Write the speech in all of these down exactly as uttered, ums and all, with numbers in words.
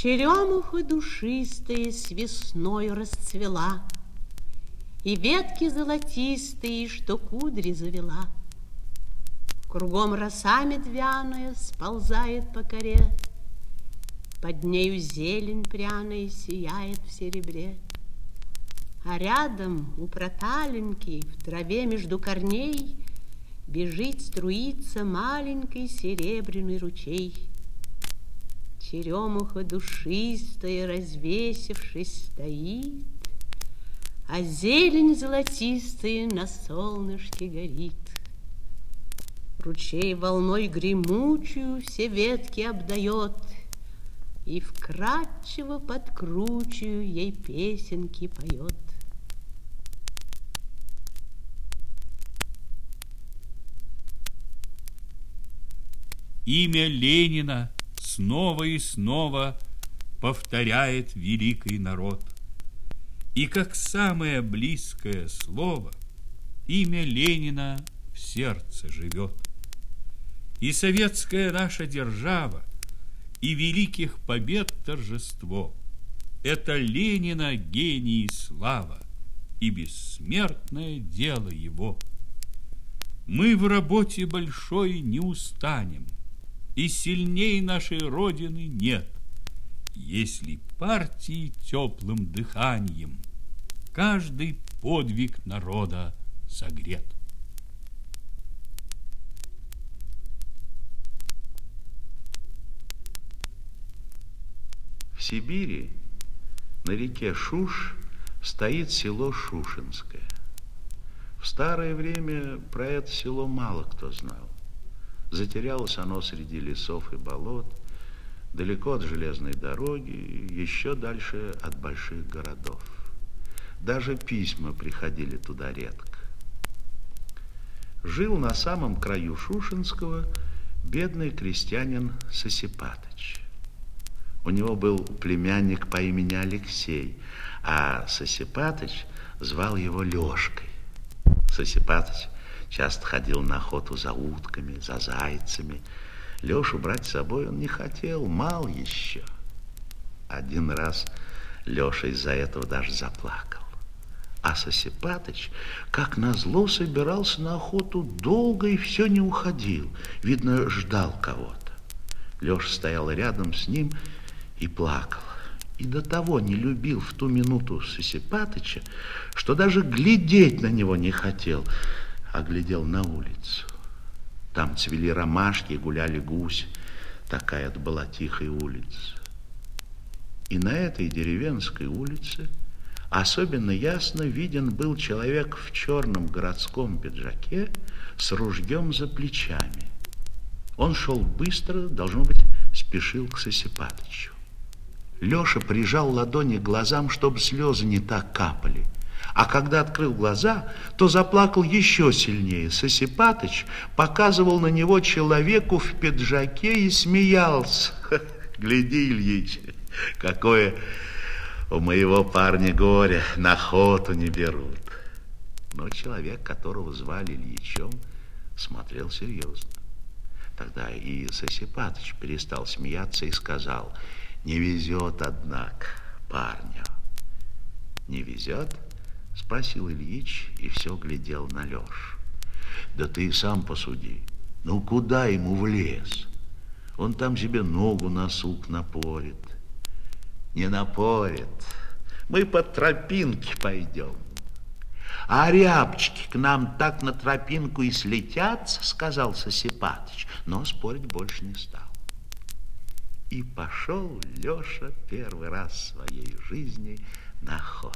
Черемуха душистая с весной расцвела, и ветки золотистые, что кудри завела. Кругом роса медвяная сползает по коре, под нею зелень пряная сияет в серебре. А рядом у проталинки в траве между корней бежит, струится маленький серебряный ручей. Черемуха душистая, развесившись, стоит, а зелень золотистая на солнышке горит. Ручей волной гремучую все ветки обдает и вкрадчиво подкручую ей песенки поет. Имя Ленина снова и снова повторяет великий народ. И как самое близкое слово, имя Ленина в сердце живет. И советская наша держава, и великих побед торжество — это Ленина гений и слава, и бессмертное дело его. Мы в работе большой не устанем, и сильней нашей Родины нет, если партии теплым дыханием каждый подвиг народа согрет. В Сибири на реке Шуш стоит село Шушенское. В старое время про это село мало кто знал. Затерялось оно среди лесов и болот, далеко от железной дороги, еще дальше от больших городов. Даже письма приходили туда редко. Жил на самом краю Шушенского бедный крестьянин Сосипатыч. У него был племянник по имени Алексей, а Сосипатыч звал его Лешкой. Сосипатыч часто ходил на охоту за утками, за зайцами. Лешу брать с собой он не хотел, мал еще. Один раз Леша из-за этого даже заплакал. А Сосипатыч, как назло, собирался на охоту долго и все не уходил. Видно, ждал кого-то. Леша стоял рядом с ним и плакал. И до того не любил в ту минуту Сосипатыча, что даже глядеть на него не хотел, а глядел на улицу. Там цвели ромашки и гуляли гуси. Такая это была тихая улица. И на этой деревенской улице особенно ясно виден был человек в черном городском пиджаке с ружьем за плечами. Он шел быстро, должно быть, спешил к Сосипатычу. Леша прижал ладони к глазам, чтобы слезы не так капали. А когда открыл глаза, то заплакал еще сильнее. Сосипатыч показывал на него человеку в пиджаке и смеялся. Гляди, Ильич, какое у моего парня горе, на охоту не берут. Но человек, которого звали Ильичом, смотрел серьезно. Тогда и Сосипатыч перестал смеяться и сказал: не везет, однако, парню. Не везет? Спросил Ильич и все глядел на Лешу. Да ты и сам посуди. Ну, куда ему в лес? Он там себе ногу на сук напорит. Не напорит. Мы по тропинке пойдем. А рябчики к нам так на тропинку и слетятся, сказал Сосипатыч, но спорить больше не стал. И пошел Леша первый раз в своей жизни на охоту.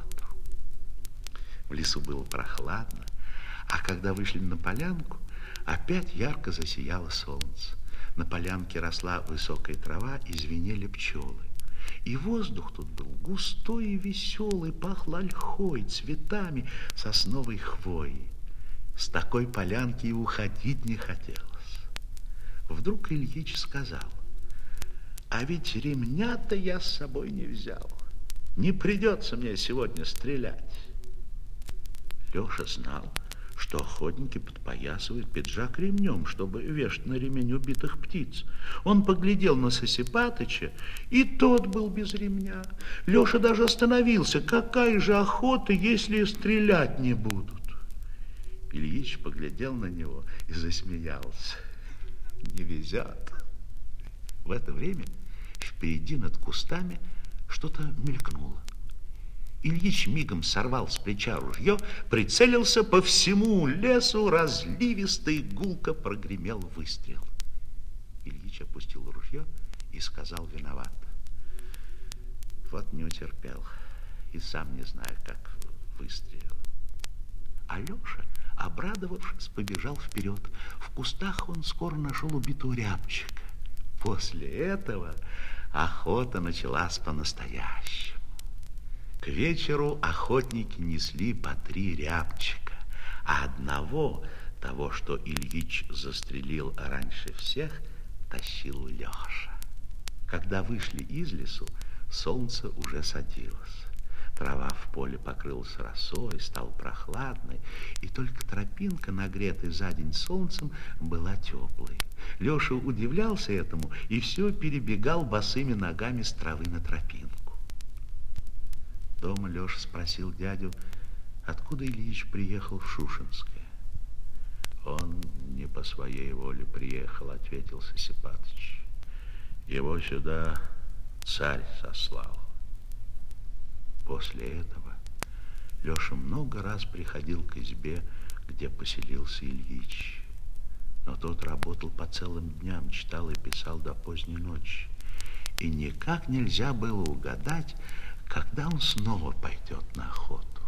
В лесу было прохладно, а когда вышли на полянку, опять ярко засияло солнце. На полянке росла высокая трава и звенели пчелы. И воздух тут был густой и веселый, пах ольхой, цветами, сосновой хвоей. С такой полянки и уходить не хотелось. Вдруг Ильич сказал: а ведь ремня-то я с собой не взял. Не придется мне сегодня стрелять. Леша знал, что охотники подпоясывают пиджак ремнем, чтобы вешать на ремень убитых птиц. Он поглядел на Сосипатыча, и тот был без ремня. Леша даже остановился. Какая же охота, если стрелять не будут? Ильич поглядел на него и засмеялся. Не везет. В это время впереди над кустами что-то мелькнуло. Ильич мигом сорвал с плеча ружье, прицелился, по всему лесу разливисто и гулко прогремел выстрел. Ильич опустил ружье и сказал виноват: вот не утерпел, и сам не знаю, как выстрелил. А Леша, обрадовавшись, побежал вперед. В кустах он скоро нашел убитого рябчика. После этого охота началась по-настоящему. К вечеру охотники несли по три рябчика, а одного, того, что Ильич застрелил раньше всех, тащил Леша. Когда вышли из лесу, солнце уже садилось. Трава в поле покрылась росой, стала прохладной, и только тропинка, нагретая за день солнцем, была теплой. Леша удивлялся этому и все перебегал босыми ногами с травы на тропинку. Дома Леша спросил дядю, откуда Ильич приехал в Шушенское. Он не по своей воле приехал, ответил Сосипатыч. Его сюда царь сослал. После этого Леша много раз приходил к избе, где поселился Ильич. Но тот работал по целым дням, читал и писал до поздней ночи. И никак нельзя было угадать, когда он снова пойдет на охоту.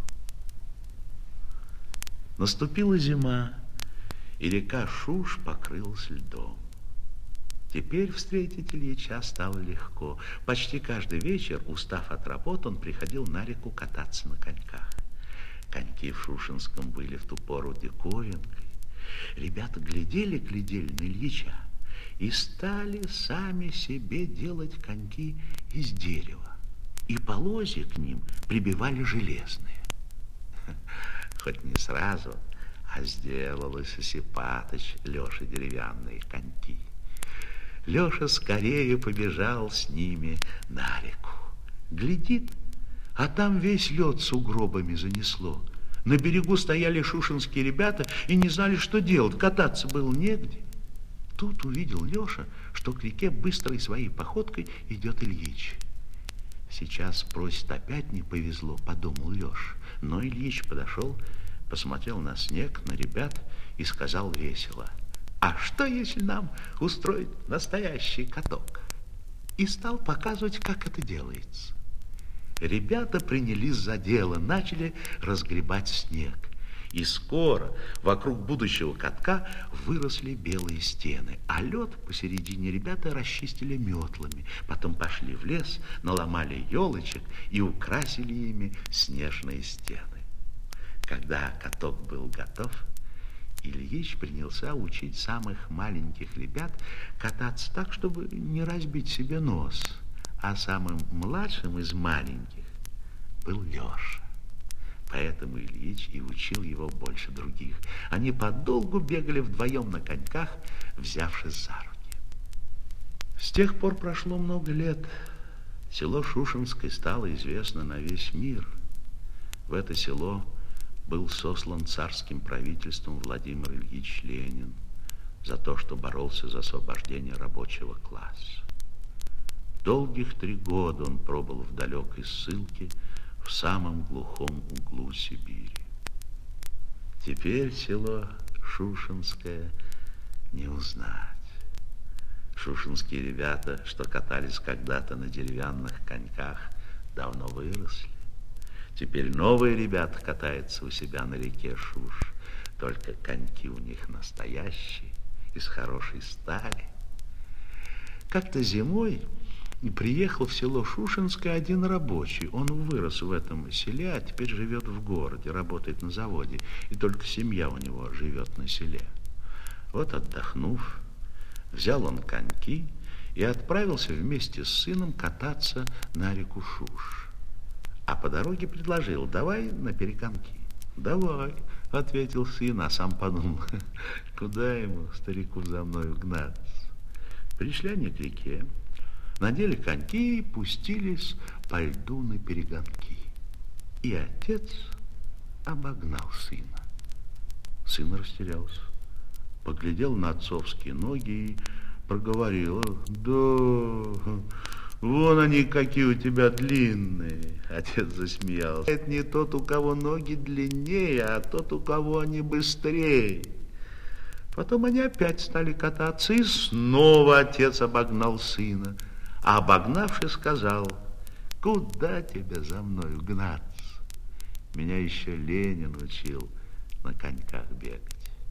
Наступила зима, и река Шуш покрылась льдом. Теперь встретить Ильича стало легко. Почти каждый вечер, устав от работы, он приходил на реку кататься на коньках. Коньки в Шушенском были в ту пору диковинкой. Ребята глядели-глядели на Ильича и стали сами себе делать коньки из дерева. И полозья к ним прибивали железные. Хоть не сразу, а сделал и Сосипатыч Леше деревянные коньки. Леша скорее побежал с ними на реку. Глядит, а там весь лед сугробами занесло. На берегу стояли шушенские ребята и не знали, что делать. Кататься было негде. Тут увидел Леша, что к реке быстрой своей походкой идет Ильич. Сейчас просит, опять не повезло, подумал Леша. Но Ильич подошел, посмотрел на снег, на ребят и сказал весело: а что, если нам устроить настоящий каток? И стал показывать, как это делается. Ребята принялись за дело, начали разгребать снег. И скоро вокруг будущего катка выросли белые стены, а лед посередине ребята расчистили метлами. Потом пошли в лес, наломали елочек и украсили ими снежные стены. Когда каток был готов, Ильич принялся учить самых маленьких ребят кататься так, чтобы не разбить себе нос. А самым младшим из маленьких был Леша. Поэтому Ильич и учил его больше других. Они подолгу бегали вдвоем на коньках, взявшись за руки. С тех пор прошло много лет. Село Шушенское стало известно на весь мир. В это село был сослан царским правительством Владимир Ильич Ленин за то, что боролся за освобождение рабочего класса. Долгих три года он пробыл в далекой ссылке в самом глухом углу Сибири. Теперь село Шушенское не узнать. Шушенские ребята, что катались когда-то на деревянных коньках, давно выросли. Теперь новые ребята катаются у себя на реке Шуш, только коньки у них настоящие, из хорошей стали. Как-то зимой приехал в село Шушенское один рабочий. Он вырос в этом селе, а теперь живет в городе, работает на заводе, и только семья у него живет на селе. Вот, отдохнув, взял он коньки и отправился вместе с сыном кататься на реку Шуш. А по дороге предложил: давай на перегонки. Давай, ответил сын, а сам подумал, куда ему, старику, за мною гнаться. Пришли они к реке, надели коньки и пустились по льду на перегонки. И отец обогнал сына. Сын растерялся, поглядел на отцовские ноги и проговорил: да, вон они какие у тебя длинные. Отец засмеялся. Это не тот, у кого ноги длиннее, а тот, у кого они быстрее. Потом они опять стали кататься, и снова отец обогнал сына. А обогнавший сказал: куда тебе за мною гнаться? Меня еще Ленин учил на коньках бегать.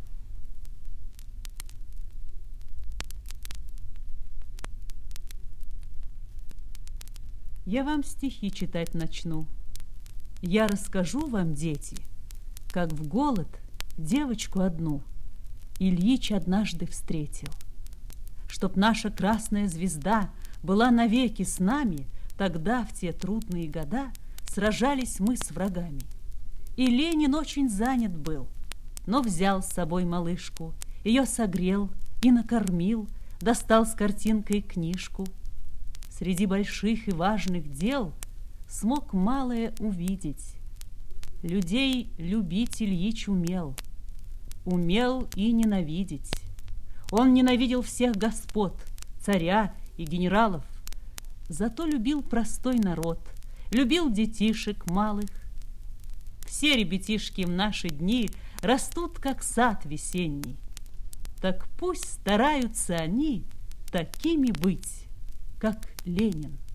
Я вам стихи читать начну. Я расскажу вам, дети, как в голод девочку одну Ильич однажды встретил. Чтоб наша красная звезда была навеки с нами, тогда, в те трудные года, сражались мы с врагами. И Ленин очень занят был, но взял с собой малышку, ее согрел и накормил, достал с картинкой книжку. Среди больших и важных дел смог малое увидеть. Людей любить Ильич умел, умел и ненавидеть. Он ненавидел всех господ, царя и генералов, зато любил простой народ, любил детишек малых. Все ребятишки в наши дни растут, как сад весенний. Так пусть стараются они такими быть, как Ленин.